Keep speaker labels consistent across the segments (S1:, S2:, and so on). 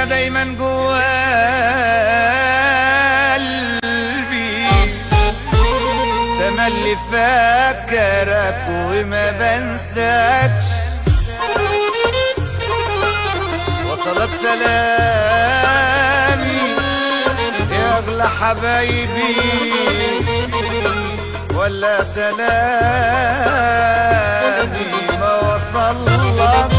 S1: دايما جوا قلبي، تملي فاكرك وما بنساكش. وصلك سلامي يا اغلى حبايبي، ولا سلامي ما وصلك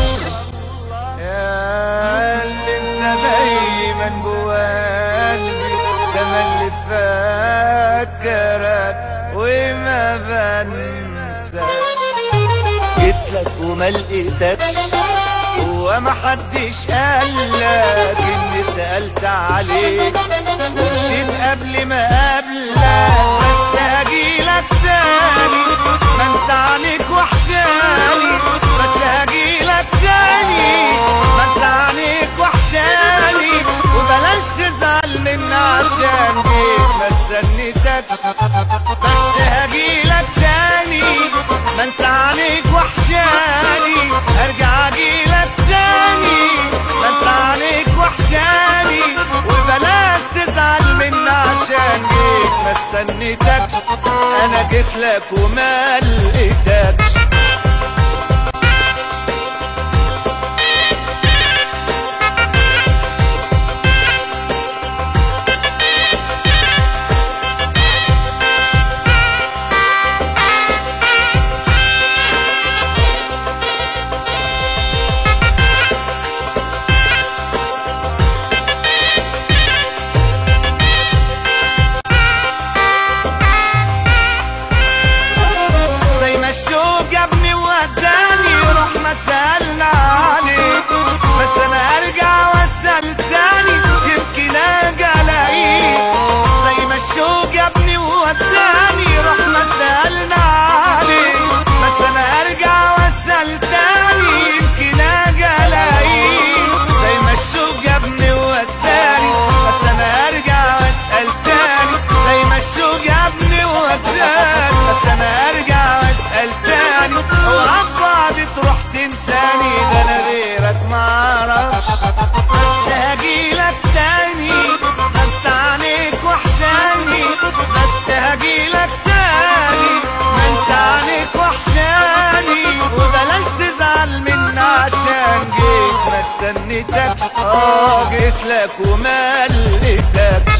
S1: يا اللي انت دايما جوا قلبي، تملي فاكرك وما بنساك. جيتلك وما لقيتكش وما حدش قالك اني سألت عليك، ومشيت قبل ما قابلك، بس هجيلك تاني ما انت عنيك وحشاني، بس هجيلك تاني ما انت عنيك وحشاني. وبلاش تزعل مني عشان جيت ما استنيتكش، بس هجيلك تاني ما انت عنيك وحشاني. ارجع اجيلك تاني ما انت عنيك وحشاني. وبلاش تزعل مني عشان جيت ما استنيتكش، انا جيتلك وما لقيتكش. الشوق جابني ووداني رحنا سألنا عليك، بس انا ارجع واسأل تاني يمكن اجي الاقيك. زي ما الشوق جابني ووداني رحنا سألنا عليك، بس انا ارجع واسأل تاني يمكن اجي الاقيك. زي ما الشوق جابني ووداني بس انا ارجع واسأل تاني، زي ما الشوق جابني ووداني بس انا ارجع واسأل تاني. اوعى بعد تروح تنساني، ده انا غيرك معرفش، بس هجيلك تاني ما انت عنيك وحشاني. بس هجيلك تاني ما انت عنيك وحشاني. وبلاش تزعل مني عشان جيت ما استنيتكش، جيتلك وما لقيتكش.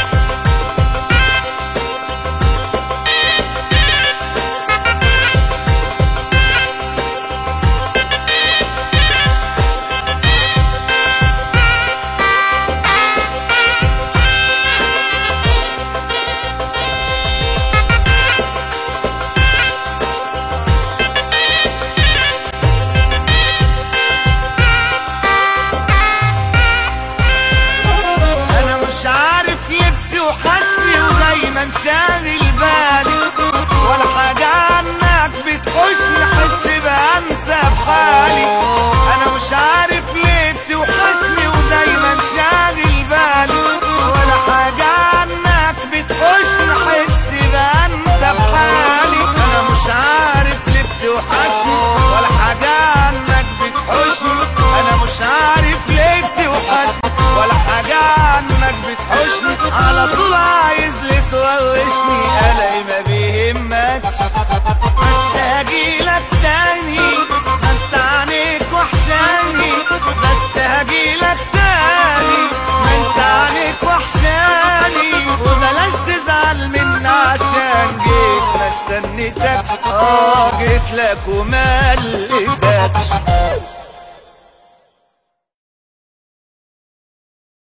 S1: ودايما شاغل بالي ولا حاجة عنك بتخشني، حس بقى انت بحالي. انا مش عارف ليه بتوحشني ودايما شاغل بالي ولا حاجة عنك بتخشني، حس بقى انت بحالي. انا مش عارف ليه بتوحشني ولا حاجة عنك بتحشني، انا مش عارف ليه بتوحشني ولا حاجة عنك بتحشني. على طول عايز ليه توحشني، الاقي ما بيهمكش، بس هجيلك تاني ما انت عنيك وحشاني. بس هجيلك تاني ما انت عنيك وحشاني. وبلاش تزعل مني عشان جيت ما استنيتكش، جيتلك وما لقيتكش.